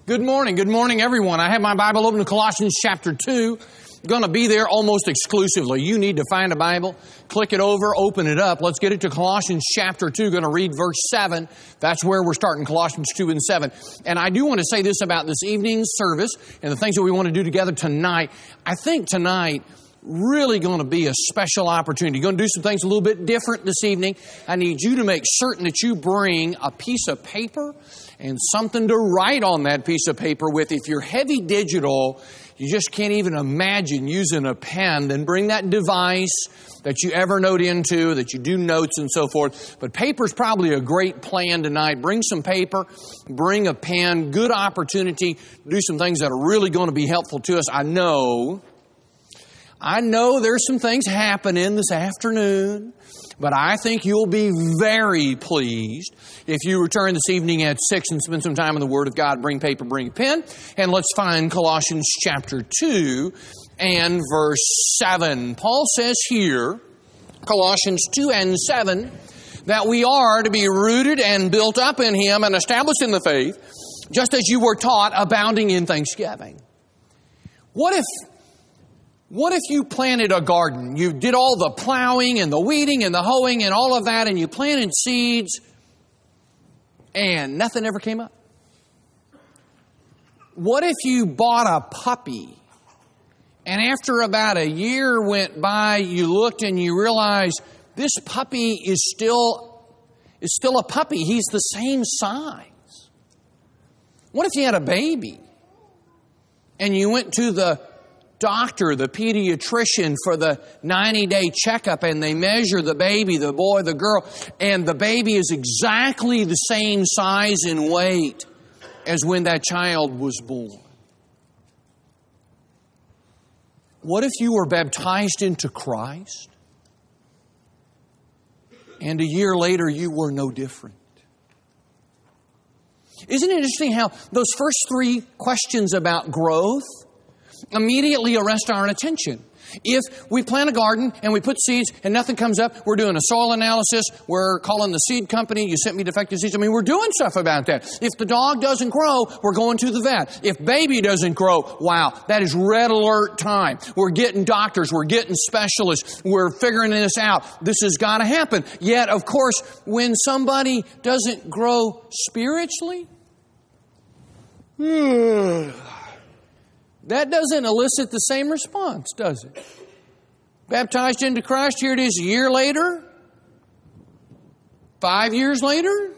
Good morning, everyone. I have my Bible open to Colossians chapter 2. Going to be there almost exclusively. You need to find a Bible, click it over, open it up. Let's get it to Colossians chapter 2. Going to read verse 7. That's where we're starting, Colossians 2 and 7. And I do want to say this about this evening's service and the things that we want to do together tonight. I think tonight really going to be a special opportunity. You're going to do some things a little bit different this evening. I need you to make certain that you bring a piece of paper and something to write on that piece of paper with. If you're heavy digital, you just can't even imagine using a pen, then bring that device that you Evernote into, that you do notes and so forth. But paper's probably a great plan tonight. Bring some paper, bring a pen, good opportunity to do some things that are really going to be helpful to us. I know there's some things happening this afternoon, but I think you'll be very pleased if you return this evening at 6 and spend some time in the Word of God. Bring paper, bring a pen, and let's find Colossians chapter 2 and verse 7. Paul says here, Colossians 2 and 7, that we are to be rooted and built up in Him and established in the faith, just as you were taught, abounding in thanksgiving. What if you planted a garden? You did all the plowing and the weeding and the hoeing and all of that, and you planted seeds, and nothing ever came up? What if you bought a puppy, and after about a year went by, you looked and you realized this puppy is still a puppy. He's the same size. What if you had a baby, and you went to the doctor, the pediatrician, for the 90-day checkup, and they measure the baby, the boy, the girl, and the baby is exactly the same size and weight as when that child was born? What if you were baptized into Christ, and a year later you were no different? Isn't it interesting how those first three questions about growth immediately arrest our attention? If we plant a garden and we put seeds and nothing comes up, we're doing a soil analysis, we're calling the seed company, you sent me defective seeds. We're doing stuff about that. If the dog doesn't grow, we're going to the vet. If baby doesn't grow, wow, that is red alert time. We're getting doctors, we're getting specialists, we're figuring this out. This has got to happen. Yet, of course, when somebody doesn't grow spiritually, that doesn't elicit the same response, does it? Baptized into Christ, here it is a year later, 5 years later,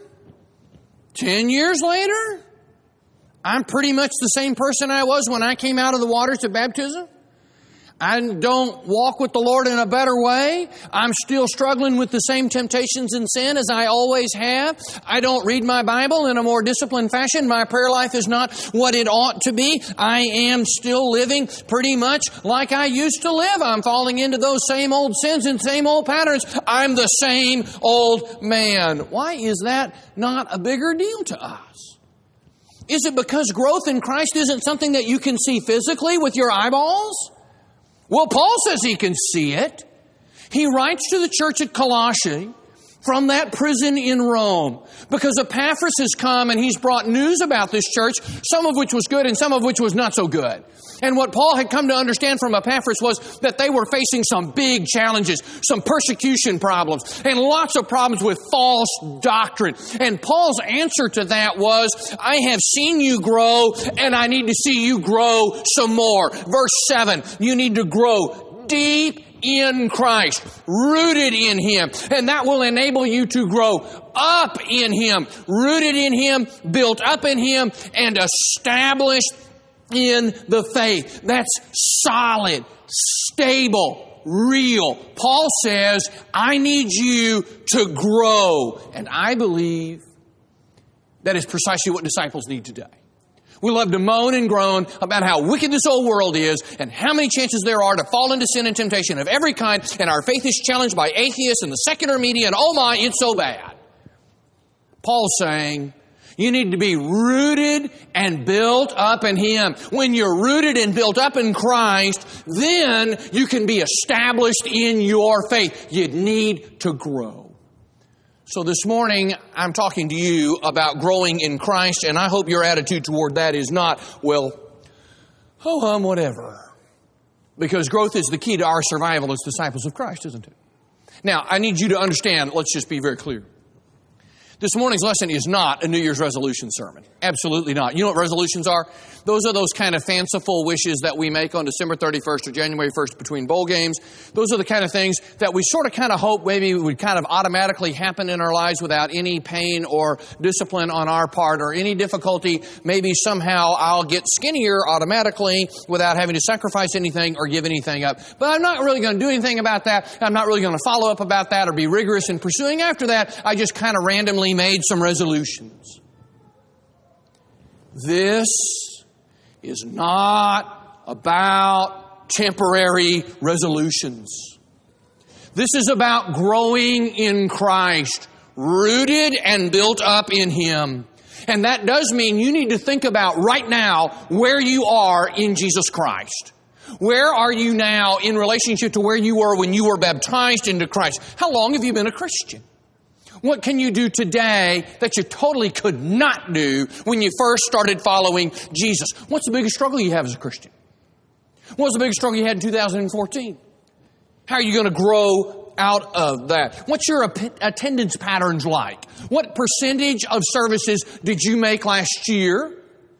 10 years later. I'm pretty much the same person I was when I came out of the waters of baptism. I don't walk with the Lord in a better way. I'm still struggling with the same temptations and sin as I always have. I don't read my Bible in a more disciplined fashion. My prayer life is not what it ought to be. I am still living pretty much like I used to live. I'm falling into those same old sins and same old patterns. I'm the same old man. Why is that not a bigger deal to us? Is it because growth in Christ isn't something that you can see physically with your eyeballs? Well, Paul says he can see it. He writes to the church at Colossae from that prison in Rome, because Epaphras has come and he's brought news about this church, some of which was good and some of which was not so good. And what Paul had come to understand from Epaphras was that they were facing some big challenges, some persecution problems, and lots of problems with false doctrine. And Paul's answer to that was, I have seen you grow, and I need to see you grow some more. Verse 7, you need to grow deep in Christ, rooted in Him. And that will enable you to grow up in Him, rooted in Him, built up in Him, and established in the faith. That's solid, stable, real. Paul says, I need you to grow. And I believe that is precisely what disciples need today. We love to moan and groan about how wicked this old world is and how many chances there are to fall into sin and temptation of every kind, and our faith is challenged by atheists and the secular media, and oh my, it's so bad. Paul's saying, you need to be rooted and built up in Him. When you're rooted and built up in Christ, then you can be established in your faith. You need to grow. So this morning, I'm talking to you about growing in Christ, and I hope your attitude toward that is not, well, whatever. Because growth is the key to our survival as disciples of Christ, isn't it? Now, I need you to understand, let's just be very clear. This morning's lesson is not a New Year's resolution sermon. Absolutely not. You know what resolutions are? Those are those kind of fanciful wishes that we make on December 31st or January 1st between bowl games. Those are the kind of things that we sort of kind of hope maybe would kind of automatically happen in our lives without any pain or discipline on our part or any difficulty. Maybe somehow I'll get skinnier automatically without having to sacrifice anything or give anything up. But I'm not really going to do anything about that. I'm not really going to follow up about that or be rigorous in pursuing after that. I just kind of randomly made some resolutions. This is not about temporary resolutions. This is about growing in Christ, rooted and built up in Him. And that does mean you need to think about right now where you are in Jesus Christ. Where are you now in relationship to where you were when you were baptized into Christ? How long have you been a Christian? What can you do today that you totally could not do when you first started following Jesus? What's the biggest struggle you have as a Christian? What's the biggest struggle you had in 2014? How are you going to grow out of that? What's your attendance patterns like? What percentage of services did you make last year?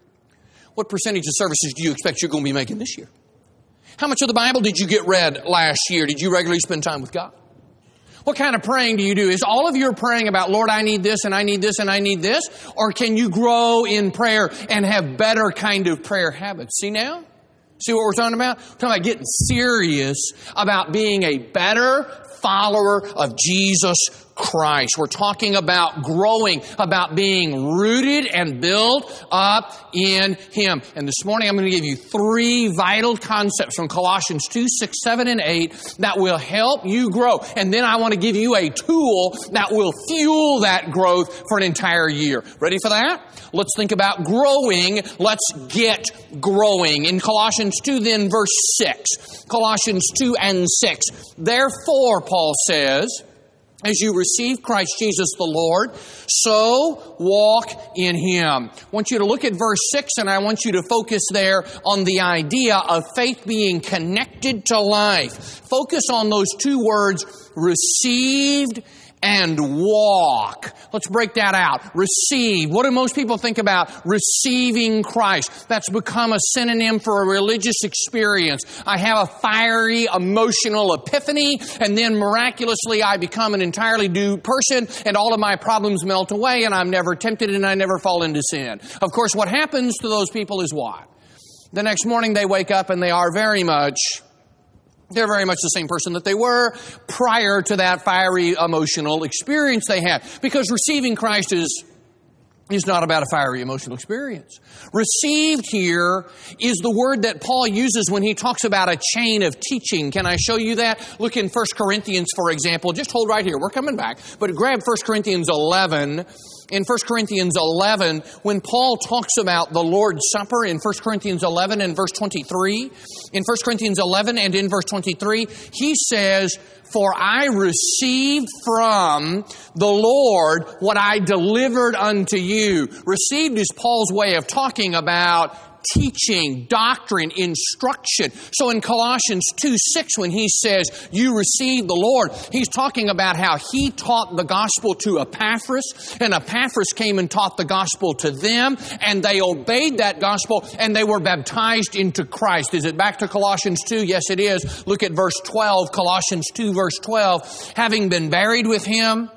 What percentage of services do you expect you're going to be making this year? How much of the Bible did you get read last year? Did you regularly spend time with God? What kind of praying do you do? Is all of your praying about, Lord, I need this and I need this and I need this? Or can you grow in prayer and have better kind of prayer habits? See now? See what we're talking about? We're talking about getting serious about being a better follower of Jesus Christ. We're talking about growing, about being rooted and built up in Him. And this morning I'm going to give you 3 vital concepts from Colossians 2, 6, 7, and 8 that will help you grow. And then I want to give you a tool that will fuel that growth for an entire year. Ready for that? Let's think about growing. Let's get growing. In Colossians 2 then verse 6. Colossians 2 and 6. Therefore, Paul says, as you receive Christ Jesus the Lord, so walk in Him. I want you to look at verse 6 and I want you to focus there on the idea of faith being connected to life. Focus on those 2 words, received and walk. Let's break that out. Receive. What do most people think about receiving Christ? That's become a synonym for a religious experience. I have a fiery, emotional epiphany, and then miraculously I become an entirely new person, and all of my problems melt away, and I'm never tempted, and I never fall into sin. Of course, what happens to those people is what? The next morning they wake up and they're very much the same person that they were prior to that fiery emotional experience they had. Because receiving Christ is not about a fiery emotional experience. Received here is the word that Paul uses when he talks about a chain of teaching. Can I show you that? Look in 1 Corinthians, for example. Just hold right here. We're coming back. But grab 1 Corinthians 11. In 1 Corinthians 11, when Paul talks about the Lord's Supper in 1 Corinthians 11 and verse 23, in 1 Corinthians 11 and in verse 23, he says, for I received from the Lord what I delivered unto you. Received is Paul's way of talking about teaching, doctrine, instruction. So in Colossians 2:6, when he says, you received the Lord, he's talking about how he taught the gospel to Epaphras, and Epaphras came and taught the gospel to them, and they obeyed that gospel, and they were baptized into Christ. Is it back to Colossians 2? Yes, it is. Look at verse 12, Colossians 2, verse 12. Having been buried with Him,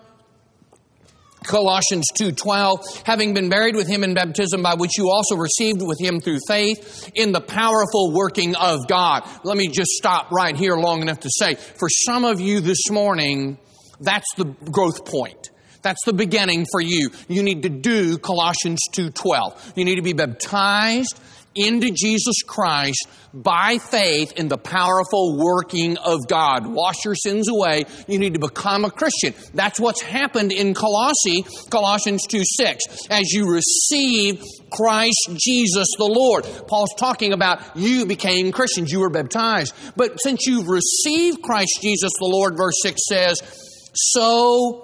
Colossians 2:12, having been buried with Him in baptism, by which you also received with Him through faith in the powerful working of God. Let me just stop right here long enough to say, for some of you this morning, that's the growth point. That's the beginning for you. You need to do Colossians 2:12. You need to be baptized into Jesus Christ by faith in the powerful working of God. Wash your sins away. You need to become a Christian. That's what's happened in Colossians 2:6. As you receive Christ Jesus the Lord. Paul's talking about you became Christians. You were baptized. But since you've received Christ Jesus the Lord, verse 6 says, so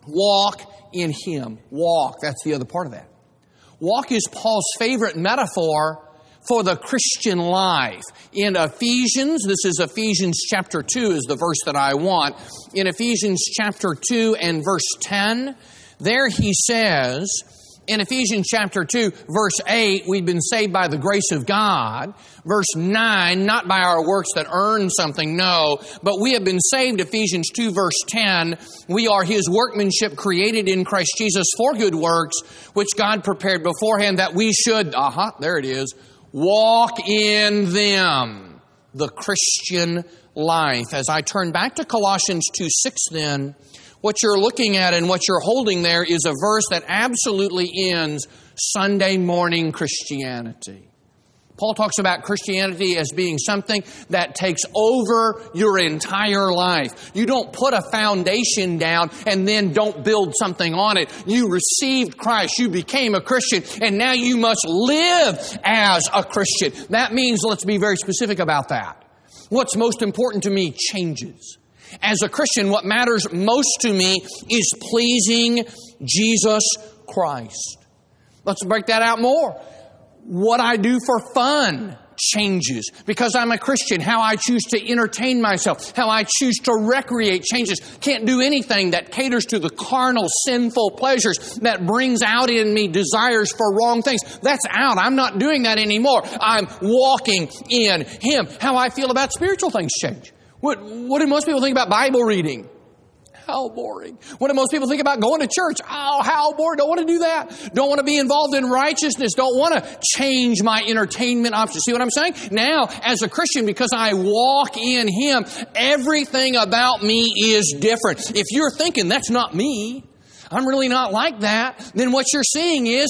Walk in Him. Walk, that's the other part of that. Walk is Paul's favorite metaphor for the Christian life. In Ephesians, this is Ephesians chapter 2 is the verse that I want. In Ephesians chapter 2 and verse 10, there he says, in Ephesians chapter 2, verse 8, we've been saved by the grace of God. Verse 9, not by our works that earn something, no, but we have been saved, Ephesians 2, verse 10. We are His workmanship created in Christ Jesus for good works, which God prepared beforehand that we should, there it is, walk in them, the Christian life. As I turn back to Colossians 2:6 then, what you're looking at and what you're holding there is a verse that absolutely ends Sunday morning Christianity. Paul talks about Christianity as being something that takes over your entire life. You don't put a foundation down and then don't build something on it. You received Christ. You became a Christian. And now you must live as a Christian. That means, let's be very specific about that. What's most important to me changes. As a Christian, what matters most to me is pleasing Jesus Christ. Let's break that out more. What I do for fun changes because I'm a Christian. How I choose to entertain myself, how I choose to recreate changes. Can't do anything that caters to the carnal, sinful pleasures that brings out in me desires for wrong things. That's out. I'm not doing that anymore. I'm walking in Him. How I feel about spiritual things change. What do most people think about Bible reading? How boring. What do most people think about going to church? Oh, how boring. Don't want to do that. Don't want to be involved in righteousness. Don't want to change my entertainment options. See what I'm saying? Now, as a Christian, because I walk in Him, everything about me is different. If you're thinking, that's not me, I'm really not like that, then what you're seeing is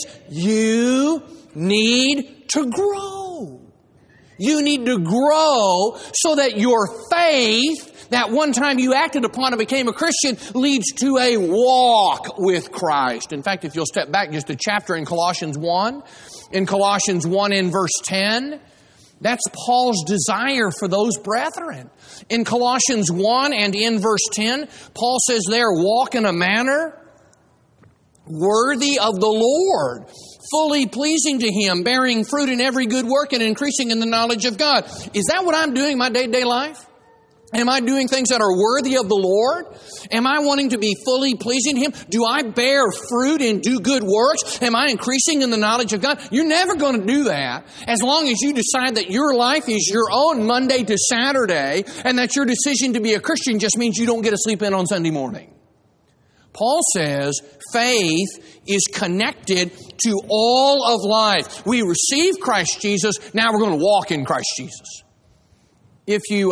you need to grow. You need to grow so that your faith, that one time you acted upon and became a Christian, leads to a walk with Christ. In fact, if you'll step back just a chapter in Colossians 1, in Colossians 1 in verse 10, that's Paul's desire for those brethren. In Colossians 1 and in verse 10, Paul says there, walk in a manner worthy of the Lord, fully pleasing to Him, bearing fruit in every good work and increasing in the knowledge of God. Is that what I'm doing in my day-to-day life? Am I doing things that are worthy of the Lord? Am I wanting to be fully pleasing to Him? Do I bear fruit and do good works? Am I increasing in the knowledge of God? You're never going to do that as long as you decide that your life is your own Monday to Saturday and that your decision to be a Christian just means you don't get to sleep in on Sunday morning. Paul says faith is connected to all of life. We receive Christ Jesus, now we're going to walk in Christ Jesus. If you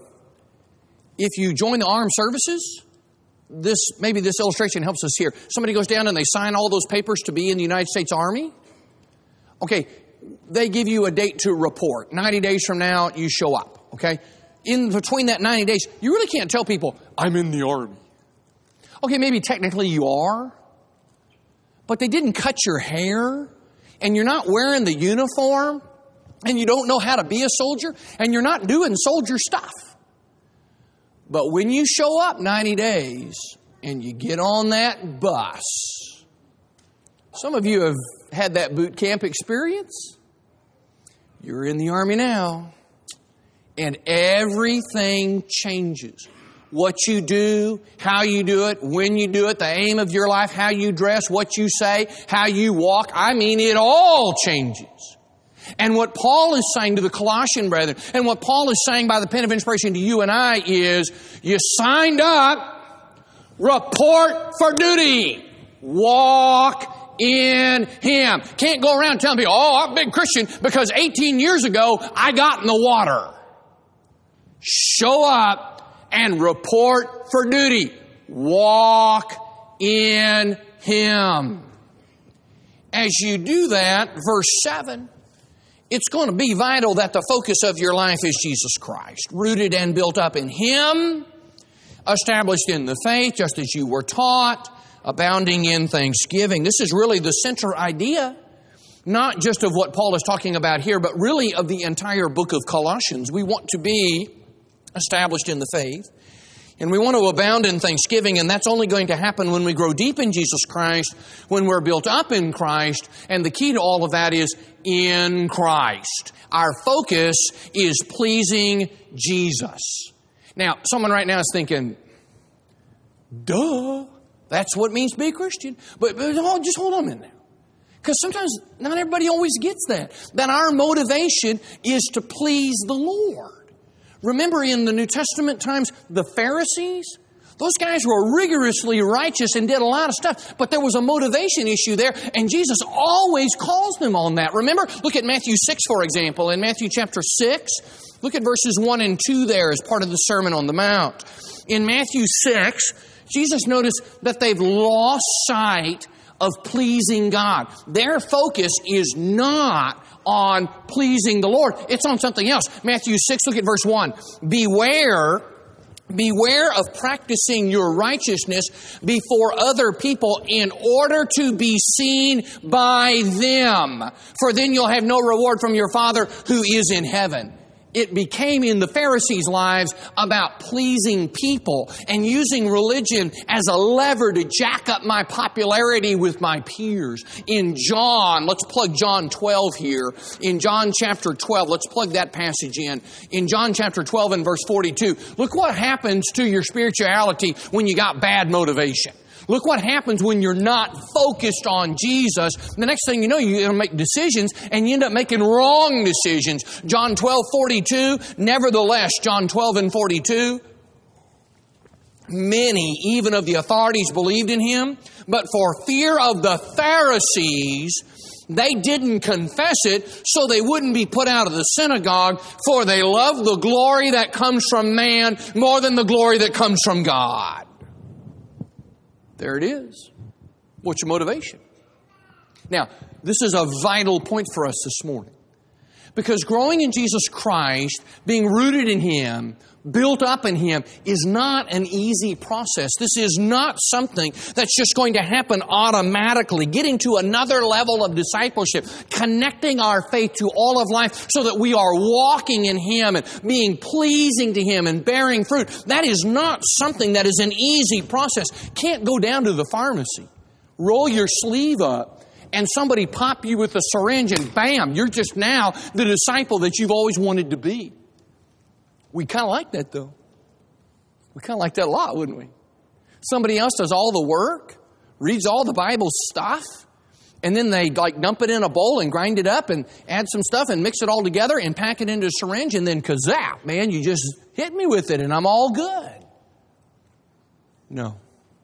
join the armed services, maybe this illustration helps us here. Somebody goes down and they sign all those papers to be in the United States Army. Okay, they give you a date to report. 90 days from now, you show up. Okay, in between that 90 days, you really can't tell people, I'm in the Army. Okay, maybe technically you are, but they didn't cut your hair, and you're not wearing the uniform, and you don't know how to be a soldier, and you're not doing soldier stuff. But when you show up 90 days, and you get on that bus, some of you have had that boot camp experience. You're in the Army now, and everything changes. What you do, how you do it, when you do it, the aim of your life, how you dress, what you say, how you walk. I mean, it all changes. And what Paul is saying to the Colossian brethren, and what Paul is saying by the pen of inspiration to you and I is, you signed up, report for duty, walk in Him. Can't go around telling people, I'm a big Christian because 18 years ago I got in the water. Show up and report for duty. Walk in Him. As you do that, verse 7, it's going to be vital that the focus of your life is Jesus Christ. Rooted and built up in Him, established in the faith, just as you were taught, abounding in thanksgiving. This is really the central idea, not just of what Paul is talking about here, but really of the entire book of Colossians. We want to be established in the faith. And we want to abound in thanksgiving, and that's only going to happen when we grow deep in Jesus Christ, when we're built up in Christ, and the key to all of that is in Christ. Our focus is pleasing Jesus. Now, someone right now is thinking, duh, that's what it means to be a Christian. But just hold on a minute now. Because sometimes not everybody always gets that. That our motivation is to please the Lord. Remember in the New Testament times, the Pharisees, those guys were rigorously righteous and did a lot of stuff, but there was a motivation issue there, and Jesus always calls them on that. Remember, look at Matthew 6, for example. In Matthew chapter 6, look at verses 1 and 2 there as part of the Sermon on the Mount. In Matthew 6, Jesus noticed that they've lost sight of pleasing God. Their focus is not on pleasing the Lord. It's on something else. Matthew 6, look at verse 1. Beware of practicing your righteousness before other people in order to be seen by them. For then you'll have no reward from your Father who is in heaven. It became in the Pharisees' lives about pleasing people and using religion as a lever to jack up my popularity with my peers. In John, let's plug John 12 here. In John chapter 12, let's plug that passage in. In John chapter 12 and verse 42, look what happens to your spirituality when you got bad motivation. Look what happens when you're not focused on Jesus. The next thing you know, you're going to make decisions and you end up making wrong decisions. John 12:42, nevertheless, John 12 and 42, many, even of the authorities, believed in Him, but for fear of the Pharisees, they didn't confess it so they wouldn't be put out of the synagogue, for they love the glory that comes from man more than the glory that comes from God. There it is. What's your motivation? Now, this is a vital point for us this morning. Because growing in Jesus Christ, being rooted in Him, built up in Him, is not an easy process. This is not something that's just going to happen automatically. Getting to another level of discipleship, connecting our faith to all of life so that we are walking in Him and being pleasing to Him and bearing fruit. That is not something that is an easy process. Can't go down to the pharmacy, roll your sleeve up, and somebody pop you with a syringe and bam, you're just now the disciple that you've always wanted to be. We kind of like that, though. We kind of like that a lot, wouldn't we? Somebody else does all the work, reads all the Bible stuff, and then they dump it in a bowl and grind it up and add some stuff and mix it all together and pack it into a syringe, and then kazap, man, you just hit me with it and I'm all good. No.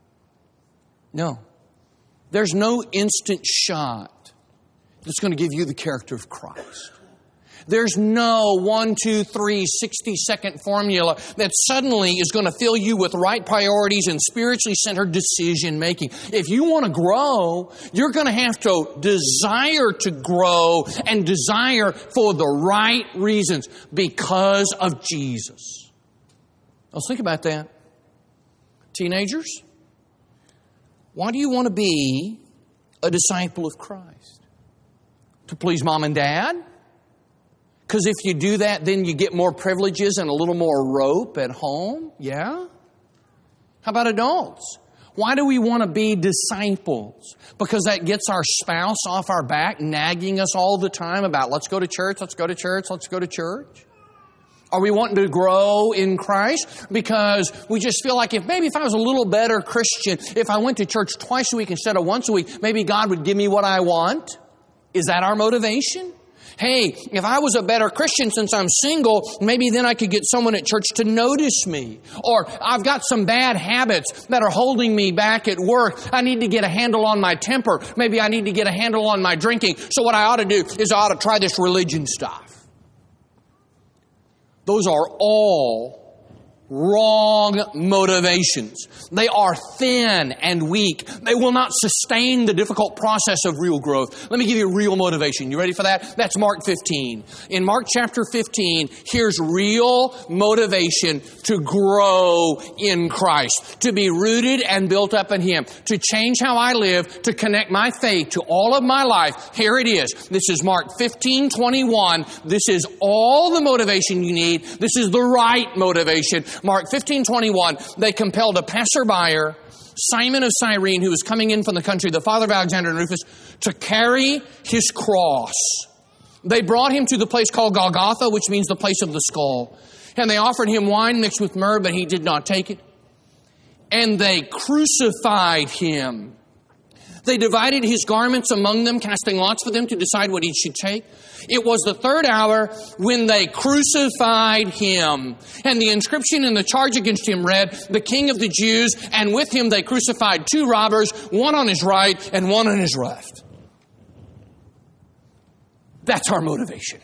There's no instant shot that's going to give you the character of Christ. There's no 1, 2, 3, 60-second formula that suddenly is going to fill you with right priorities and spiritually centered decision making. If you want to grow, you're going to have to desire to grow and desire for the right reasons because of Jesus. Let's think about that. Teenagers, why do you want to be a disciple of Christ? To please mom and dad? Because if you do that, then you get more privileges and a little more rope at home? Yeah? How about adults? Why do we want to be disciples? Because that gets our spouse off our back, nagging us all the time about, let's go to church, let's go to church, let's go to church? Are we wanting to grow in Christ? Because we just feel like if I was a little better Christian, if I went to church twice a week instead of once a week, maybe God would give me what I want? Is that our motivation? Hey, if I was a better Christian since I'm single, maybe then I could get someone at church to notice me. Or I've got some bad habits that are holding me back at work. I need to get a handle on my temper. Maybe I need to get a handle on my drinking. So what I ought to do is I ought to try this religion stuff. Those are all wrong motivations. They are thin and weak. They will not sustain the difficult process of real growth. Let me give you real motivation. You ready for that? That's Mark 15. In Mark chapter 15, here's real motivation to grow in Christ, to be rooted and built up in Him, to change how I live, to connect my faith to all of my life. Here it is. This is Mark 15:21. This is all the motivation you need. This is the right motivation. Mark 15:21, they compelled a passerby, Simon of Cyrene, who was coming in from the country, the father of Alexander and Rufus, to carry his cross. They brought him to the place called Golgotha, which means the place of the skull. And they offered him wine mixed with myrrh, but he did not take it. And they crucified him. They divided his garments among them, casting lots for them to decide what each should take. It was the third hour when they crucified him. And the inscription in the charge against him read, "The King of the Jews," and with him they crucified two robbers, one on his right and one on his left. That's our motivation.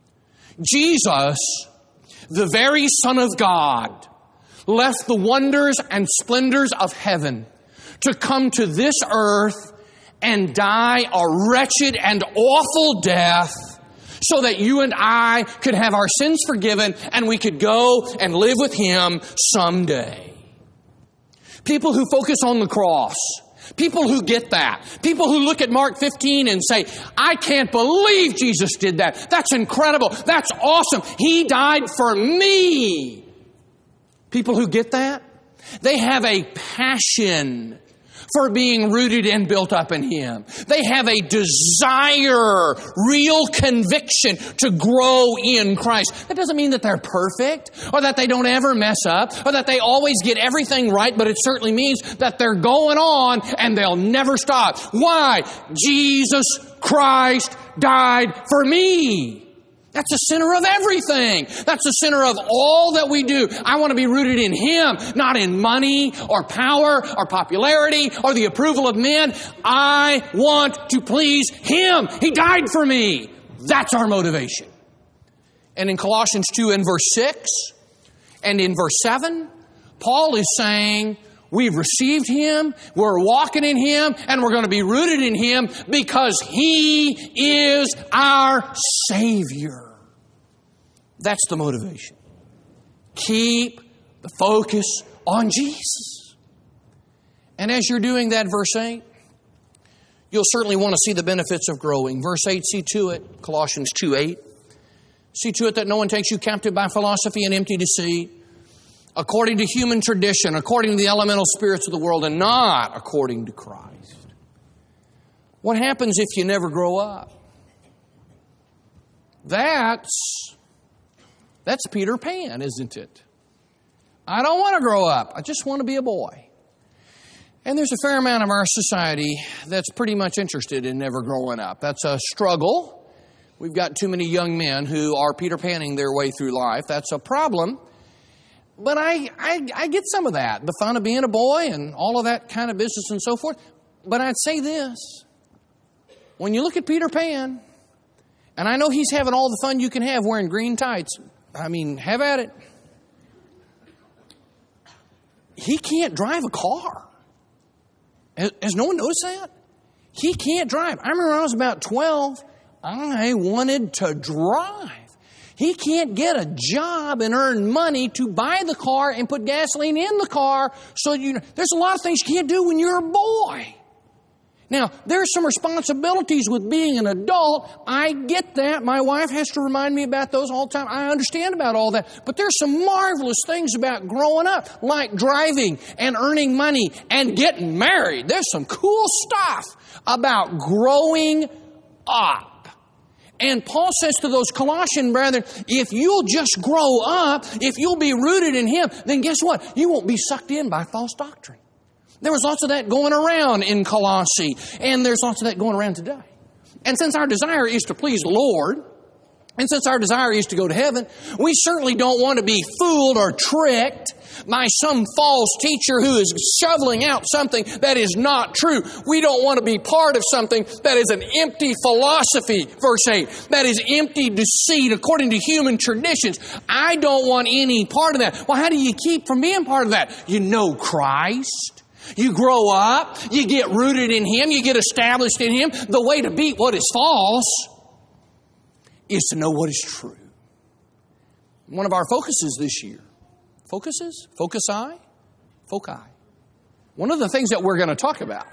Jesus, the very Son of God, left the wonders and splendors of heaven to come to this earth and die a wretched and awful death so that you and I could have our sins forgiven and we could go and live with Him someday. People who focus on the cross, people who get that, people who look at Mark 15 and say, "I can't believe Jesus did that. That's incredible. That's awesome. He died for me." People who get that, they have a passion for being rooted and built up in Him. They have a desire, real conviction to grow in Christ. That doesn't mean that they're perfect, or that they don't ever mess up, or that they always get everything right, but it certainly means that they're going on and they'll never stop. Why? Jesus Christ died for me. That's the center of everything. That's the center of all that we do. I want to be rooted in Him, not in money or power or popularity or the approval of men. I want to please Him. He died for me. That's our motivation. And in Colossians 2 and verse 6 and in verse 7, Paul is saying, we've received Him, we're walking in Him, and we're going to be rooted in Him because He is our Savior. That's the motivation. Keep the focus on Jesus. And as you're doing that, verse 8, you'll certainly want to see the benefits of growing. Verse 8, see to it, Colossians 2:8. See to it that no one takes you captive by philosophy and empty deceit, according to human tradition, according to the elemental spirits of the world, and not according to Christ. What happens if you never grow up? That's Peter Pan, isn't it? I don't want to grow up. I just want to be a boy. And there's a fair amount of our society that's pretty much interested in never growing up. That's a struggle. We've got too many young men who are Peter Panning their way through life. That's a problem. But I get some of that, the fun of being a boy and all of that kind of business and so forth. But I'd say this. When you look at Peter Pan, and I know he's having all the fun you can have wearing green tights. I mean, have at it. He can't drive a car. Has no one noticed that? He can't drive. I remember when I was about 12, I wanted to drive. He can't get a job and earn money to buy the car and put gasoline in the car. So there's a lot of things you can't do when you're a boy. Now, there's some responsibilities with being an adult. I get that. My wife has to remind me about those all the time. I understand about all that. But there's some marvelous things about growing up, like driving and earning money and getting married. There's some cool stuff about growing up. And Paul says to those Colossian brethren, if you'll just grow up, if you'll be rooted in Him, then guess what? You won't be sucked in by false doctrine. There was lots of that going around in Colossae, and there's lots of that going around today. And since our desire is to please the Lord, and since our desire is to go to heaven, we certainly don't want to be fooled or tricked by some false teacher who is shoveling out something that is not true. We don't want to be part of something that is an empty philosophy, verse 8, that is empty deceit according to human traditions. I don't want any part of that. Well, how do you keep from being part of that? You know Christ. You grow up, you get rooted in Him, you get established in Him. The way to beat what is false is to know what is true. One of our focuses this year, foci. One of the things that we're going to talk about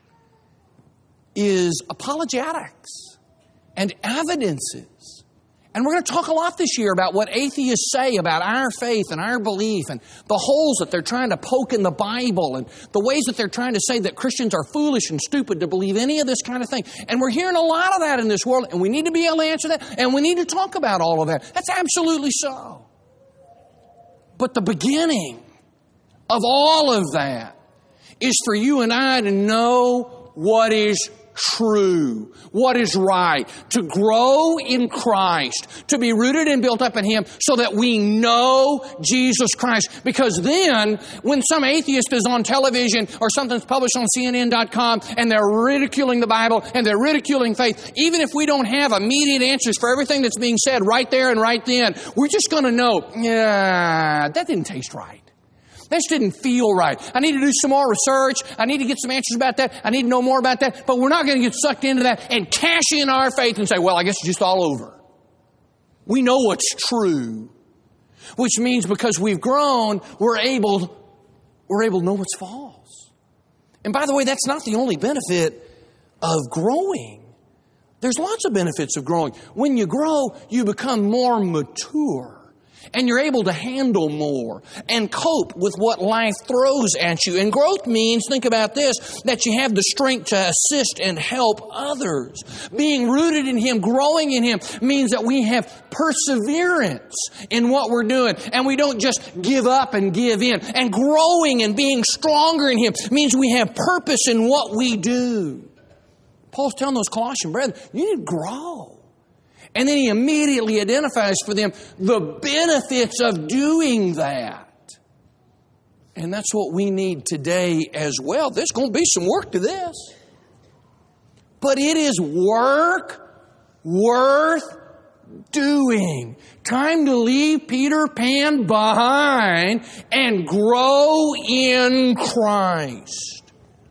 is apologetics and evidences And we're going to talk a lot this year about what atheists say about our faith and our belief and the holes that they're trying to poke in the Bible and the ways that they're trying to say that Christians are foolish and stupid to believe any of this kind of thing. And we're hearing a lot of that in this world, and we need to be able to answer that, and we need to talk about all of that. That's absolutely so. But the beginning of all of that is for you and I to know what is true, what is right, to grow in Christ, to be rooted and built up in Him so that we know Jesus Christ. Because then, when some atheist is on television or something's published on CNN.com and they're ridiculing the Bible and they're ridiculing faith, even if we don't have immediate answers for everything that's being said right there and right then, we're just going to know, yeah, that didn't taste right. This didn't feel right. I need to do some more research. I need to get some answers about that. I need to know more about that. But we're not going to get sucked into that and cash in our faith and say, well, I guess it's just all over. We know what's true. Which means because we've grown, we're able to know what's false. And by the way, that's not the only benefit of growing. There's lots of benefits of growing. When you grow, you become more mature. And you're able to handle more and cope with what life throws at you. And growth means, think about this, that you have the strength to assist and help others. Being rooted in Him, growing in Him, means that we have perseverance in what we're doing. And we don't just give up and give in. And growing and being stronger in Him means we have purpose in what we do. Paul's telling those Colossian brethren, you need to grow. And then he immediately identifies for them the benefits of doing that. And that's what we need today as well. There's going to be some work to this. But it is work worth doing. Time to leave Peter Pan behind and grow in Christ.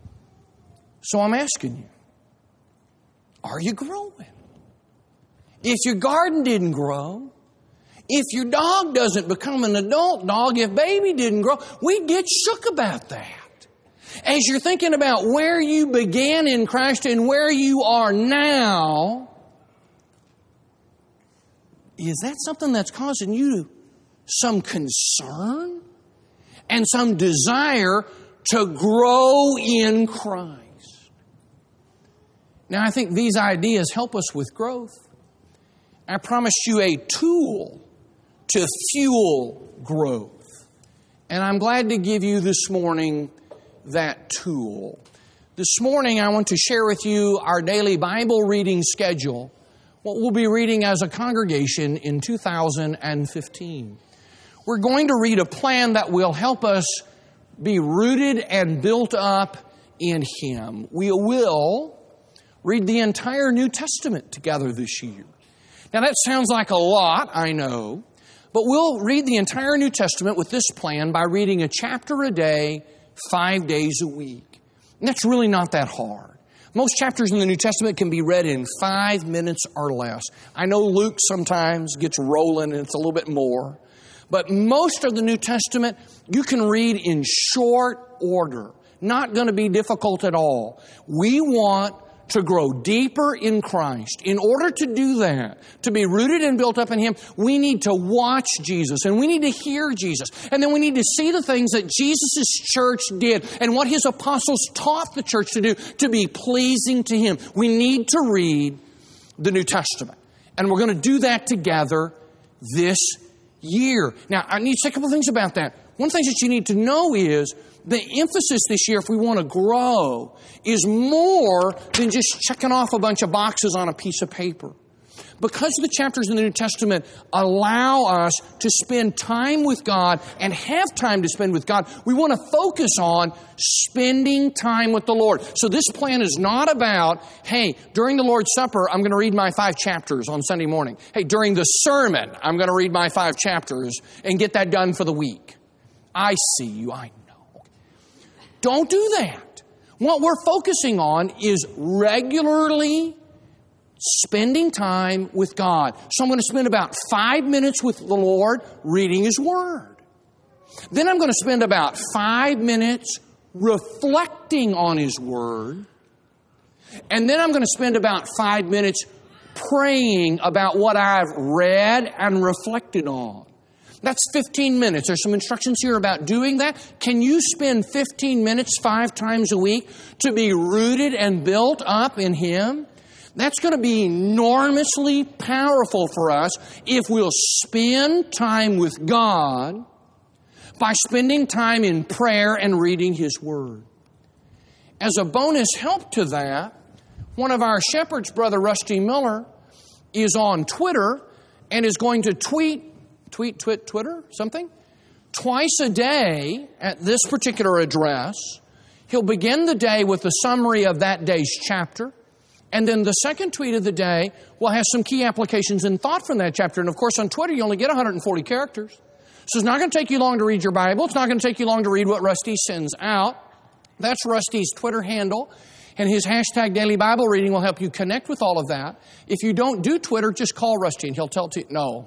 So I'm asking you, are you growing? If your garden didn't grow, if your dog doesn't become an adult dog, if baby didn't grow, we'd get shook about that. As you're thinking about where you began in Christ and where you are now, is that something that's causing you some concern and some desire to grow in Christ? Now, I think these ideas help us with growth. I promised you a tool to fuel growth. And I'm glad to give you this morning that tool. This morning I want to share with you our daily Bible reading schedule, what we'll be reading as a congregation in 2015. We're going to read a plan that will help us be rooted and built up in Him. We will read the entire New Testament together this year. Now that sounds like a lot, I know, but we'll read the entire New Testament with this plan by reading a chapter a day, 5 days a week. And that's really not that hard. Most chapters in the New Testament can be read in 5 minutes or less. I know Luke sometimes gets rolling and it's a little bit more, but most of the New Testament you can read in short order. Not going to be difficult at all. We want to grow deeper in Christ. In order to do that, to be rooted and built up in Him, we need to watch Jesus and we need to hear Jesus. And then we need to see the things that Jesus' church did and what His apostles taught the church to do to be pleasing to Him. We need to read the New Testament. And we're going to do that together this year. Now, I need to say a couple of things about that. One thing that you need to know is the emphasis this year, if we want to grow, is more than just checking off a bunch of boxes on a piece of paper. Because the chapters in the New Testament allow us to spend time with God and have time to spend with God, we want to focus on spending time with the Lord. So this plan is not about, hey, during the Lord's Supper, I'm going to read my 5 chapters on Sunday morning. Hey, during the sermon, I'm going to read my 5 chapters and get that done for the week. I see you, I know. Don't do that. What we're focusing on is regularly spending time with God. So I'm going to spend about 5 minutes with the Lord reading His Word. Then I'm going to spend about 5 minutes reflecting on His Word. And then I'm going to spend about 5 minutes praying about what I've read and reflected on. That's 15 minutes. There's some instructions here about doing that. Can you spend 15 minutes 5 times a week to be rooted and built up in Him? That's going to be enormously powerful for us if we'll spend time with God by spending time in prayer and reading His Word. As a bonus help to that, one of our shepherds, Brother Rusty Miller, is on Twitter and is going to tweet something, twice a day at this particular address. He'll begin the day with a summary of that day's chapter. And then the second tweet of the day will have some key applications and thought from that chapter. And of course, on Twitter, you only get 140 characters. So it's not going to take you long to read your Bible. It's not going to take you long to read what Rusty sends out. That's Rusty's Twitter handle. And his hashtag Daily Bible Reading will help you connect with all of that. If you don't do Twitter, just call Rusty and he'll tell you. No.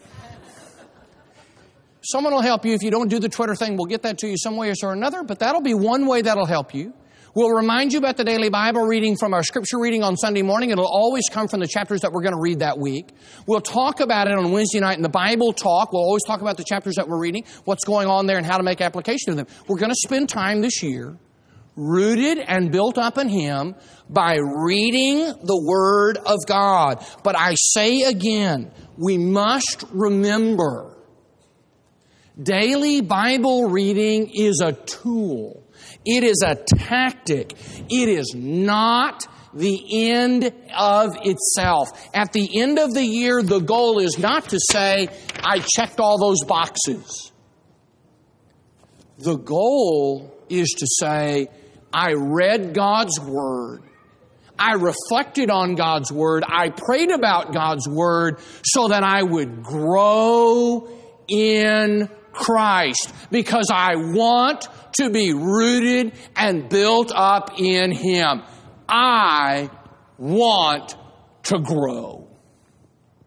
Someone will help you. If you don't do the Twitter thing, we'll get that to you some way or another. But that'll be one way that'll help you. We'll remind you about the daily Bible reading from our scripture reading on Sunday morning. It'll always come from the chapters that we're going to read that week. We'll talk about it on Wednesday night in the Bible Talk. We'll always talk about the chapters that we're reading, what's going on there, and how to make application of them. We're going to spend time this year rooted and built up in Him by reading the Word of God. But I say again, we must remember, daily Bible reading is a tool. It is a tactic. It is not the end of itself. At the end of the year, the goal is not to say, I checked all those boxes. The goal is to say, I read God's Word. I reflected on God's Word. I prayed about God's Word so that I would grow in Christ, because I want to be rooted and built up in Him. I want to grow.